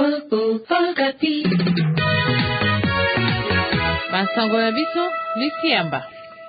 Bansango na biso lisiamba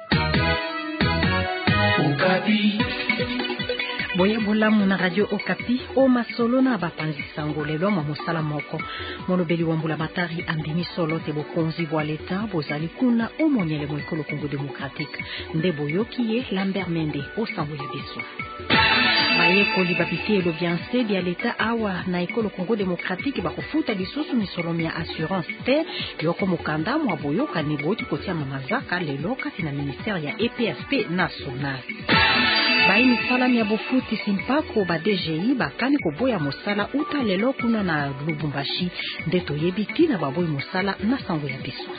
Okapi. Boya bolamu na radio Okapi o masolo na bapanzi sango lelo mwa mosala moko molobeli wa mbula matari andimi solo te bokonzi bwa leta bozali kuna o monyele mo ekolo Congo démocratique nde boyoki ye Lambert Mende o sango ya biso bayekoli babiti elobianse bya leta awa na ekolo Congo démocratique bakofuta lisusu misolo ya assurance te yoko mokanda mwa boyoka ni boti kotia mamazaka lelo kati na ministère ya EPSP national bayi misala ya bofuti simpako ba DGI bakani koboya mosala uta lelo kuna na Lubumbashi nde toyebi na baboyi mosala na sango ya biso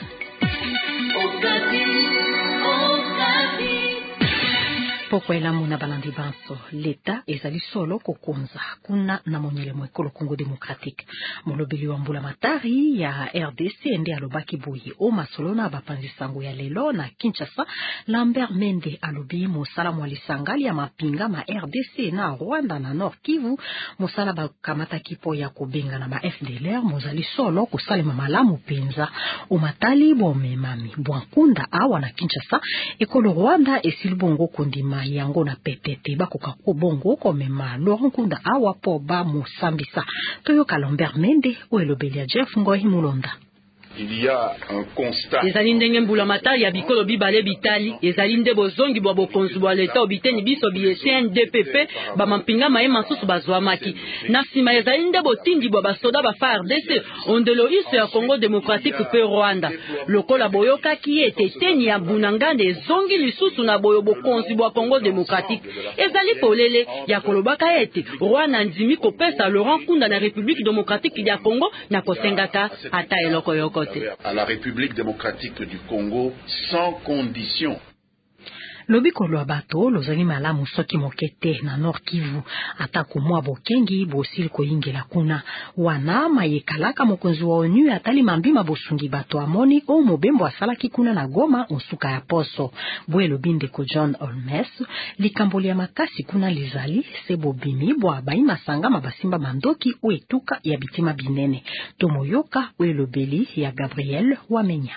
poko elamu na balandi banso leta ezali solo kokonza kuna na monyele mo ekolo Congo démocratique molobeli wa mbula matari ya RDC nde alobaki boye o masolo na bapanzi sango ya lelo na Kinshasa. Lambert Mende alobi mosala mwa lisangali ya mapinga ma RDC na Rwanda na Nord Kivu mosala bakamata kipo ya kobenga na ma FDLR mozali solo kosalema malamu penza o matali bomemami bwankunda awa na Kinshasa ekolo Rwanda esilibongo kondima yango na petete bakoka ko bongo komema Laurent Kunda awa po ba musambisa toyoka Lambert Mende o elobeli ya Jeff Ngoyi Mulonda. Il y a un constat. Ezali ndenge mbula matari ya bikolo bibale bitali ezali nde bozongi bwa bokonzi bwa leta obiteni biso biye CNDPP ba mampinga maye masusu bazwamaki na sima ezali nde botindi bwa basoda ba FARDC ondelo iso ya Congo démocratique pe Rwanda lokola boyokaki ete teni ya bunangande ezongi lisusu na boyo bokonzi bwa Congo démocratique ezali polele ya kolobaka ete Rwanda ndimi kopesa Laurent Kunda na République démocratique ya Congo na kosengaka ata eloko yoko à la République démocratique du Congo sans condition. Lobiko lwa bato lozali malamu soki mokete na Nord Kivu atako mwa bokengi bosili koyingela kuna wana mayekalaka mokonzi wa ONU atali mambima bosungi bato amoni o mobembo asalaki kuna na Goma onsuka ya poso bwe lobinde ko John Olmes likamboli ya makasi kuna lizali sebo bimi bwa bayi masanga mabasimba mandoki o etuka ya bitima binene tomoyoka o lobeli ya Gabriel Wamenya.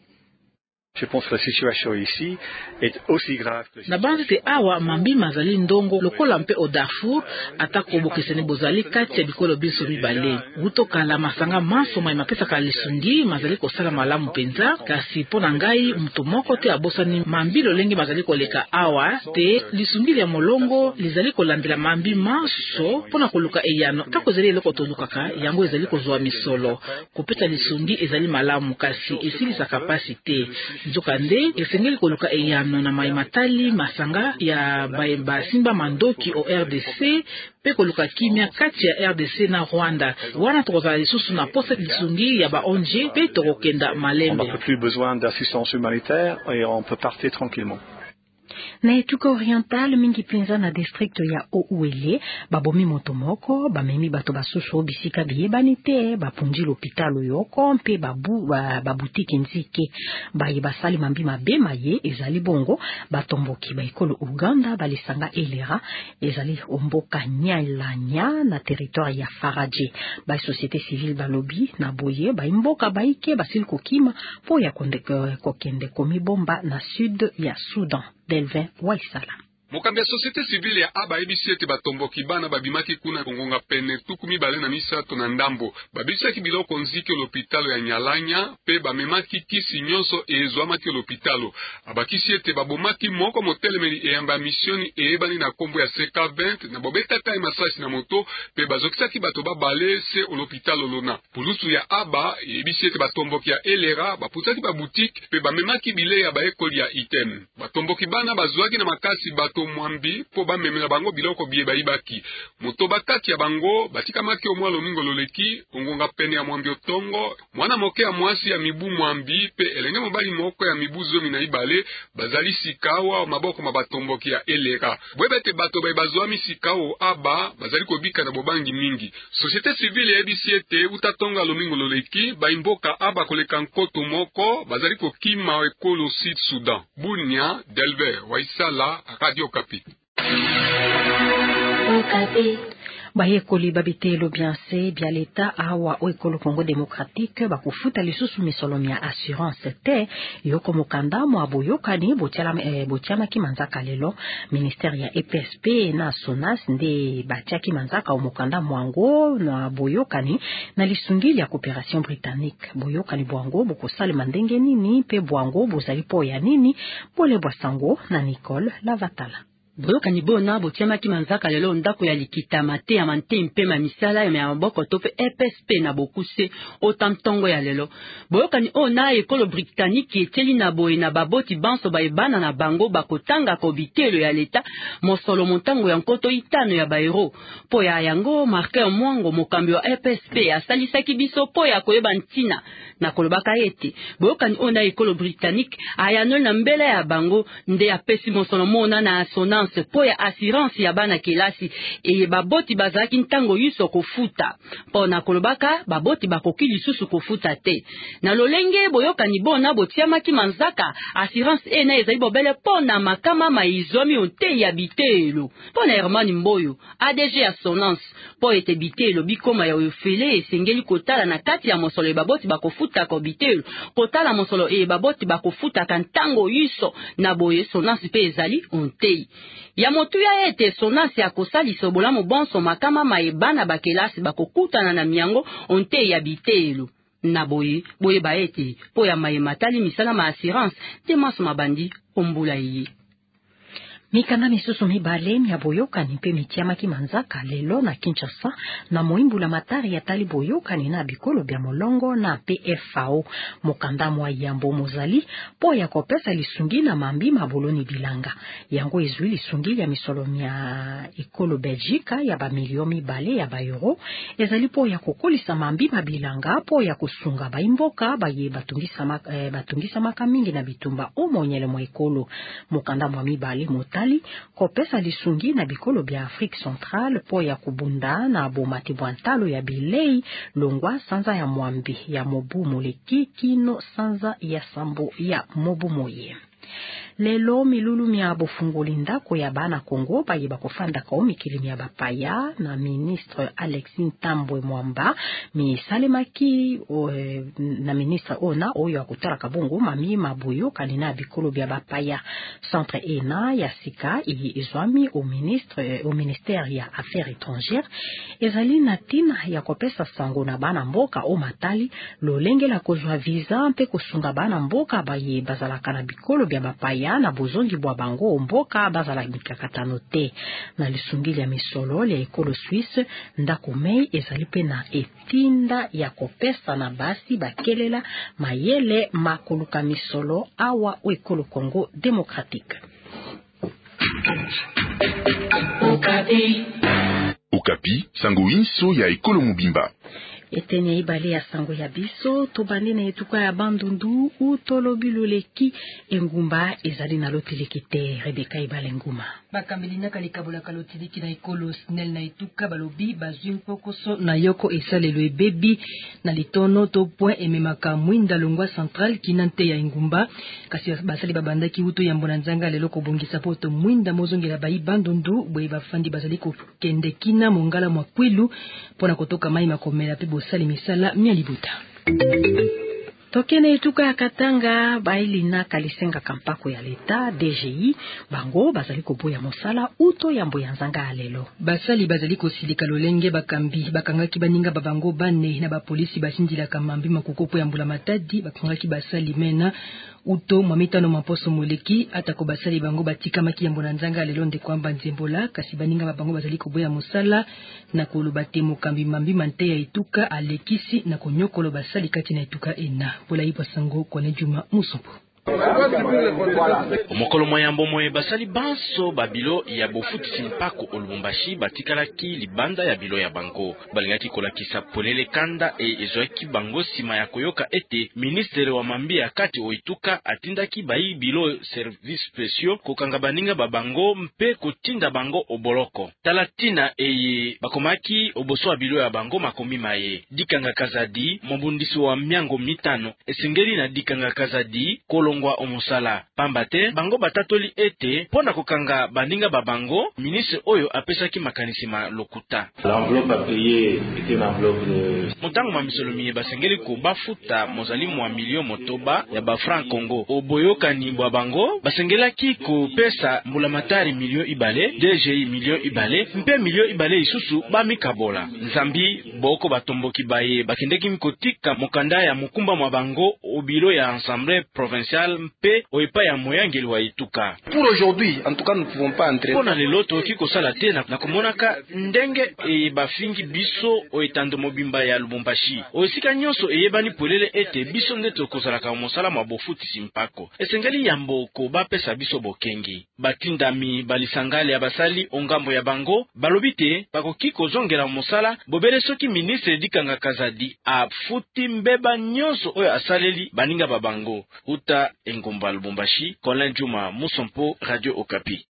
Je pense que la situation ici est aussi grave que na banze awa mambima zali ndongo lokola mpe o Darfour atako bokeseni bozali kati ya bikolo biso bibale utokala masanga maso mai mapesa lisundi mazali kosala malamu penza kasi pona ngai mtu moko te abosani mambilo lenge mazali koleka awa te lisundi ya molongo lizali kolandela mambi maso pona koluka eyano tako zali eloko tolukaka yango ezali kozwa misolo kopeta lisundi ezali malamu kasi esilisa kapasite Nzokande esengeli koluka eyano na maimatali masanga ya basimba mandoki o RDC pe koluka kimia kati ya RDC na Rwanda wana tokozala lisusu na posa lisungi ya ba ONG pe tokokenda malembe. On n'a plus besoin d'assistance humanitaire et on peut partir tranquillement. Na etuka oriental mingi penza na district ya Ouele babomi motomoko bamemi bato basusu bisika biyebani te bapunji l'hôpital yoko mpe babutiki nzike bayi basali mambi mabe maye ezali bongo batomboki baikolo Uganda balisanga elera ezali omboka nyalanya na territoire ya Faraje ba société civile balobi na boye ba imboka baike basili kokima po ya kokende komibomba na sud ya Soudan. Delvin Waisala. Mokambi ya société civile ya aba ebisi ete batomboki bana babimaki kuna kongonga pene tuku mibale na misato na ndambo babisaki biloko nziki l'hôpital ya Nyalanya pe bamemaki kisi nyonso ezwamaki l'hôpital abakisi ete babomaki moko motelemeli eyamba misioni eyebani na kombo ya CK20 na bobetaka masasi na moto pe bazokisaki bato babale se l'hôpital lona pulusu ya aba ebisi ete batomboki ya elera baputaki ba boutique pe bamemaki bile ya baekoli ya item batomboki bana bazwaki na makasi bato mwambi po bamemela bango biloko biye bayibaki moto bakati ya bango batikamaki omwa lomingo loleki ongonga pene ya mwambi otongo mwana moke ya mwasi ya mibu mwambi pe elenge mobali moko ya mibu zomi na ibale bazali sikawa maboko mabatomboki ya elera bwebete bato bazwami sikawo aba bazali kobika na bobangi mingi société civile ya ebisi ete utatonga lomingo loleki baimboka aba koleka nkoto moko bazali kokima ekolo Sud Sudan Bunia Delver Waisala Radio Okapi. Bayekoli babitelo bianse bya leta awa oekolo Congo Démocratique bakufuta lisusu misolomi ya assurance te yoko mukanda mwa boyokani botiama kimanzaka lelo ministère ya EPSP na SONAS nde batiaki manzaka omukanda mwango na boyokani na lisungili ya coopération britannique boyokani bwango bokosalema ndenge nini pe bwango bozali po ya nini pole bwasango na Nicole Lavatala. Boyokani bona botiamaki manzaka lelo ndako ya likita mate ya mante mpe mamisala ya maboko tope EPSP na bokuse otamtongo ya lelo. Boyokani ona ekolo britannique eteli na boye na baboti banso baebana na bango bakotanga kobitelo ya leta mosolo montango ya nkoto itano ya baero. Po ya yango marke mwango mokambi wa EPSP asalisaki biso po ya koyeba ntina na kolobaka ete. Boyokani ona ekolo britannique ayanol na mbele ya bango nde apesi mosolo mona na SONAS po ya assurance ya bana kelasi e baboti bazaki ntango yuso kofuta po na kolobaka baboti bakoki lisusu kofuta te na lolenge boyokani bona botiamaki manzaka assurance ena ezali bobele po na makama maizomi onte ya bitelo po na Herman Mboyo ADG ya SONAS po ete bitelo bikoma ya ofele esengeli kotala na kati ya mosolo e baboti bakofuta ko bitelo kotala mosolo e baboti bakofuta kantango yuso na boye SONAS pe ezali onte ya motu ya ete SONAS ya kosalisa bolamu bonso makama maebana bakelasi bakokutana na miango onte ya bitelo na boye baete po ya mayematali misala ma assurance te maso mabandi ombula ye. Mikanda misusu mibale ya boyokani mpe mitiamaki manzaka lelo na Kinshasa na moimbula matari ya tali boyokani na bikolo bya molongo na PFAO mokanda mwa yambo mozali po ya kopesa lisungi na mambi maboloni bilanga yango ezwi lisungi ya misolomi ya ekolo Belgique ya ba miliomi bale ya ba euro ezali po ya kokolisa mambi mabilanga po ya kusunga baimboka baye batungisa maka mingi na bitumba omonyele mwa ekolo mokanda mwa mibale motali kopesa lisungi na bikolo bya Afrique Centrale po ya kubunda na bomati bwantalo ya bilei longwa sanza ya mwambi ya mobu moleki kino sanza ya sambo ya mobu moye. Lelo milulu mia bofungoli ndako ya bana Kongo baye bakofanda ka omikili mia bapaya na ministre Alexis Tambwe Mwamba misalemaki na ministre ona oyo akutara kabongo mami mabuyo kanina bikolo bya bapaya centre ena ya sika izwami au ministère ya affaires étrangères ezali na tina ya kopesa sango na bana mboka o matali lolenge la kozwa visa mpe kosunga bana mboka baye bazalaka na bikolo bya bapaya na bozongi bwa bango mboka bazala mikakatano te na lisungili ya misolo ya ekolo Suisse ndako mei ezali pe na etinda ya kopesa na basi bakelela mayele makoluka misolo awa o ekolo Congo Démocratique. Okapi sango inso ya ekolo mobimba. Etene ibale ya sango ya biso tobandi na etuka ya bandundu utolobi loleki engumba ezali na lotiliki te Rebeka ibale nguma bakambelina kalikabola kalotiliki na ekolo snel na etuka balobi bazwi mpokoso na yoko esalelo ebebi na litono to point ememaka mwinda longwa central kinante ya engumba kasi basali babandaki uto ya mbona nzanga lelo kobongisa poto mwinda mozongela bayi bandundu boye bafandi bazali kokende kina mongala mwa kwilu pona kotoka mai makomela pe bosali misala mia libuta. Tokene etuka ya Katanga bailina kalisenga kampako ya leta DGI bango bazali koboya mosala uto ya mboya nzanga alelo basali bazali kosilika lolenge bakambi bakangaki baninga babango bane na bapolisi basindila kamambi makukopo ya mbula matadi bakangaki basali mena uto mwamitano maposo moleki atako basali bango batika maki ya mbona nzanga lelo nde kwamba nzembola kasi baninga babango bazali koboya mosala na kolobate mokambi mambi mante ya etuka alekisi na konyokolo basali kati na etuka ena pola ipa sango kone juma musompo. Omokolo moyambo moye basali banso babilo ya bofutisi mpako olumbashi batikalaki libanda ya bilo ya bango balingaki kolakisa polele kanda ezwaki bango sima ya koyoka ete ministre wa mambi ya kati oituka atindaki bayi bilo service spéciaux kokanga baninga babango mpe kotinda bango oboloko talatina eye bakomaki oboso ya bilo ya bango makomi maye dikanga kazadi mobundisi wa miango mitano esengeli na dikanga kazadi kolongo kolongwa omusala pamba te bango batatoli ete pona kokanga baninga babango ministre oyo apesaki makanisi ma lokuta. L'enveloppe à payer était une enveloppe de mutango mamisolomi basengeli ko bafuta mozali mwa milio motoba ya ba franc Congo oboyokani bwa bango basengelaki ko pesa mbulamatari milio ibale DGI milio ibale mpe milio ibale isusu bamikabola nzambi boko batomboki baye bakendeki mikotika mokanda ya mukumba mwa bango obilo ya Assemblée provinciale mpe oepa ya moyangeli wa Ituka. Pour aujourd'hui, en tout cas, nous ne pouvons pas entrer. Pona lelo toki kosala te na komonaka ndenge bafingi biso oetando mobimba ya Lubumbashi. Oesika nyonso eyebani polele ete biso nde tokozalaka mosala mwa bofuti simpako. Esengeli yambo ko bapesa biso bokengi. Batindami balisangale ya basali ongambo ya bango balobi te bakoki kozongela mosala bobele soki ministre Dikanga Kazadi afuti mbeba nyonso oyo asaleli baninga babango. Uta Engomba Lubumbashi, Colin Juma Musompo, Radio Okapi.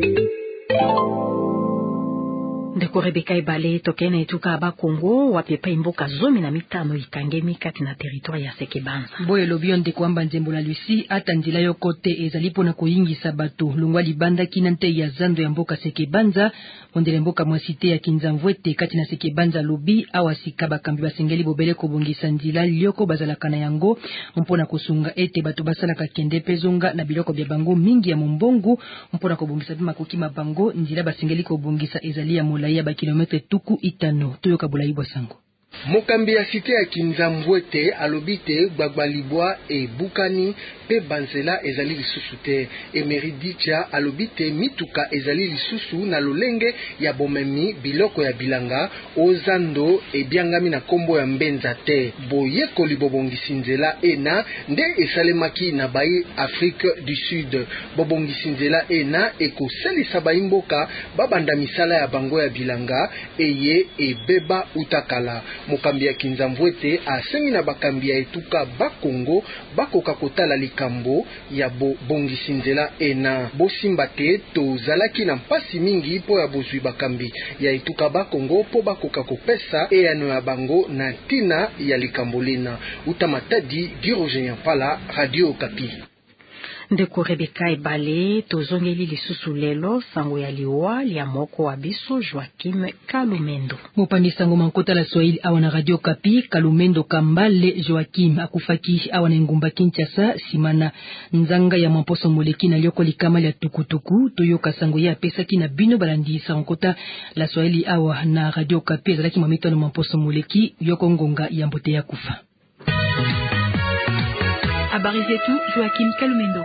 Ndeko Rebeka Ebale tokena Ituka aba Kongo wapepa imboka 15 ikangemi kati na territoire ya Sekebanza. Boye lobion de kwamba nzembo la Lucie atandila yo kote ezali pona koyingisa bato longwa libanda kinante ya zando ya mboka Sekebanza ondele mboka mwasite ya Kinzamvwete kati na Sekebanza lobi awasika bakambi basengeli bobele kobongisa nzila lioko bazalaka na yango mpona kosunga ete bato basalaka kende pezonga na biloko bya bango mingi ya mombongo mpona kobongisa bima kokima bango nzila basengeli kobongisa ezali ya mola ya ba kilometre tuku itano toyoka bolayi bosango. Mokambi ya site ya Kinzamvwete alobite gbagbalibwa e bukani pe banzela ezali lisusu te. Emeridicha alobite mituka ezali lisusu na lolenge ya bomemi biloko ya bilanga ozando ebiangami na kombo ya mbenza te. Boye kolibobongisi nzela ena nde esalemaki na bayi Afrique du Sud. Bobongisi nzela ena ekosalisa baimboka babanda misala ya bango ya bilanga eye ebeba utakala. Mokambi ya Kinzamvwete asengi na bakambi ya Etuka bakongo bakoka kotala likambo ya bongisi nzela ena. Bosimba te tozalaki na mpasi mingi po ya bozwi bakambi ya Etuka bakongo po bakoka kopesa eyano ya bango na tina ya likambo lena. Utamatadi Girogenia Pala, Radio Okapi. Ndeko Rebeka Ebale tozongeli lisusu lelo sango ya liwa lia moko wa biso Joachim Kalumendo. Mopandi sango mankota la Swahili awana Radio Okapi. Kalumendo Kambale Joachim akufaki awana Ngumba Kinshasa simana nzanga ya mamposo moleki na lioko likama ya tukutuku toyoka sango ya pesa kina bino balandi sankota la Swahili awa na Radio Okapi zalaki mamito na mamposo moleki yoko ngonga ya mbote ya kufa. Habari zetu Joachim Kalumendo.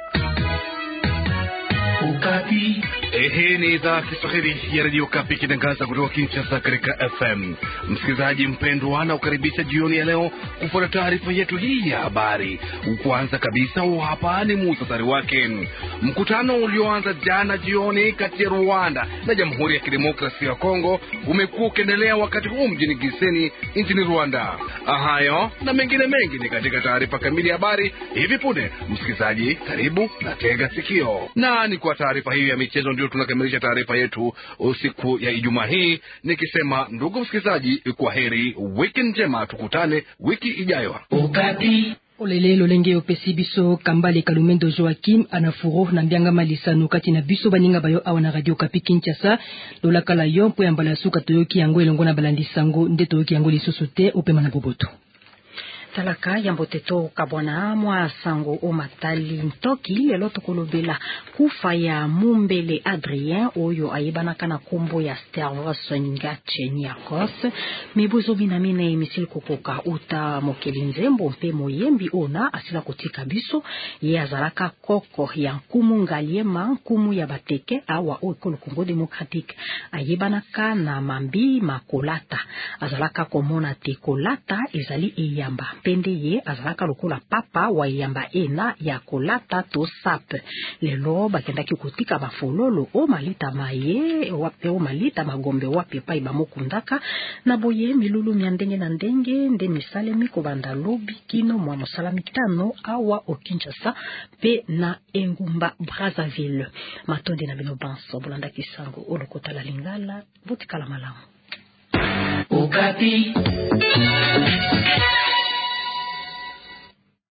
Okapi. Hii ni idhaa Kiswahili ya Radio Okapi kitangaza kutoka Kinshasa katika FM. Msikilizaji mpendwa, na ukaribisha jioni ya leo kufuata taarifa yetu hii ya habari. Kwanza kabisa hapa ni muhtasari wake. Mkutano ulioanza jana jioni kati ya Rwanda na Jamhuri ya Kidemokrasia ya Kongo umekuwa ukiendelea wakati huu mjini Gisenyi nchini Rwanda. Hayo na mengine mengi ni katika taarifa kamili ya habari hivi punde. Msikilizaji, karibu na tega sikio. Na ni kwa taarifa hiyo ya michezo ndio tunakamilisha taarifa yetu usiku ya Ijumaa hii, nikisema ndugu msikilizaji, kwa heri, wiki njema, tukutane wiki ijayo. Okapi. Olele lolenge opesi biso Kambale Kalumendo Joachim anafuro na mbianga malisano kati na biso baninga bayo awa na Radio Okapi Kinshasa lolakala yo mpo ya mbala suka toyoki yango elongo na balandi sango nde toyoki yango lisusu te opema na boboto. Talaka yamboteto kabwana mwa sango o matali ntoki lelo tokolobela kufa ya Mumbele Adrien oyo ayebanaka na kombo ya Stervos Ngache Nyakos mibuzo binamine misil kokoka uta mokeli nzembo mpe moyembi ona asila kotika biso ye azalaka koko ya nkumu ngaliema nkumu ya bateke awa o ekolo Congo Démocratique ayebanaka na mambi makolata azalaka komona te kolata ezali eyamba pende ye azalaka lokola papa wa yamba ena ya kolata to sap lelo bakendaki kotika bafololo o malita maye wape o malita magombe wape pai bamokundaka na boye milulu mya ndenge na ndenge nde misale miko banda lobi kino mwa mosala mitano awa o Kinshasa pe na Engumba Brazzaville matonde na bino banso bolanda kisango olokota la lingala botikala malamu. Okapi.